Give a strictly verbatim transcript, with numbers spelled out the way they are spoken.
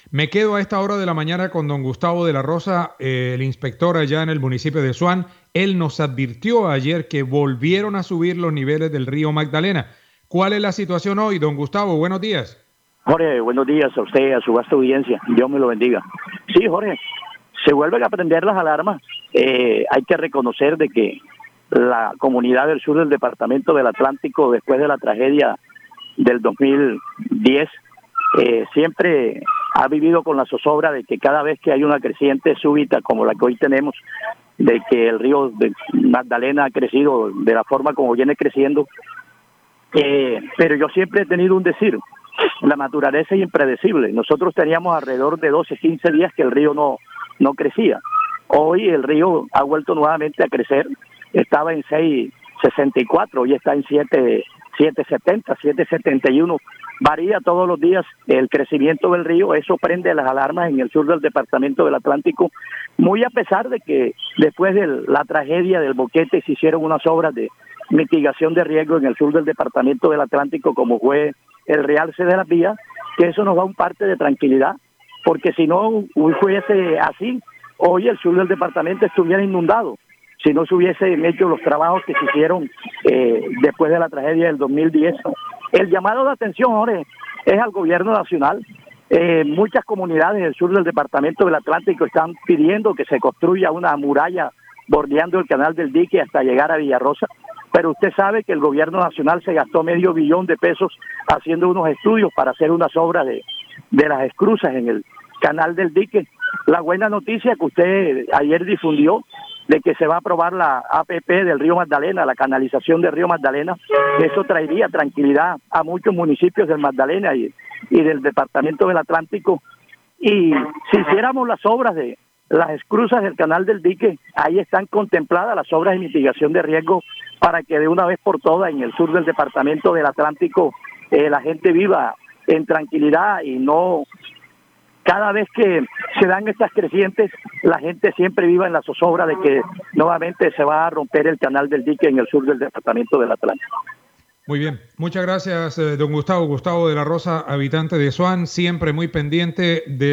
Me quedo a esta hora de la mañana con don Gustavo de la Rosa, eh, el inspector allá en el municipio de Suán. Él nos advirtió ayer que volvieron a subir los niveles del río Magdalena. ¿Cuál es la situación hoy, don Gustavo? Buenos días. Jorge, buenos días a usted, a su vasta audiencia. Dios me lo bendiga. Sí, Jorge, se vuelven a prender las alarmas. Eh, hay que reconocer de que la comunidad del sur del departamento del Atlántico, después de la tragedia del dos mil diez, eh, siempre ha vivido con la zozobra de que cada vez que hay una creciente súbita como la que hoy tenemos, de que el río de Magdalena ha crecido de la forma como viene creciendo, eh, pero yo siempre he tenido un decir: la naturaleza es impredecible. Nosotros teníamos alrededor de doce, quince días que el río no, no crecía. Hoy el río ha vuelto nuevamente a crecer. Estaba en seis sesenta y cuatro, hoy está en siete setenta, siete setenta y uno. Varía todos los días el crecimiento del río. Eso prende las alarmas en el sur del departamento del Atlántico, muy a pesar de que después de la tragedia del Boquete se hicieron unas obras de mitigación de riesgo en el sur del departamento del Atlántico, como fue el realce de las vías, que eso nos da un parte de tranquilidad, porque si no fuese así, hoy el sur del departamento estuviera inundado, si no se hubiesen hecho los trabajos que se hicieron eh, después de la tragedia del dos mil diez. El llamado de atención, Jorge, es al gobierno nacional. Eh, muchas comunidades del sur del departamento del Atlántico están pidiendo que se construya una muralla bordeando el canal del dique hasta llegar a Villarrosa, pero usted sabe que el gobierno nacional se gastó medio billón de pesos haciendo unos estudios para hacer unas obras de, de las esclusas en el canal del dique. La buena noticia que usted ayer difundió de que se va a aprobar la A P P del río Magdalena, la canalización del río Magdalena, eso traería tranquilidad a muchos municipios del Magdalena y, y del departamento del Atlántico. Y si hiciéramos las obras de las esclusas del canal del dique, ahí están contempladas las obras de mitigación de riesgo para que de una vez por todas en el sur del departamento del Atlántico eh, la gente viva en tranquilidad y no, cada vez que se dan estas crecientes, la gente siempre viva en la zozobra de que nuevamente se va a romper el canal del dique en el sur del departamento del Atlántico. Muy bien, muchas gracias, eh, don Gustavo. Gustavo de la Rosa, habitante de Suán, siempre muy pendiente de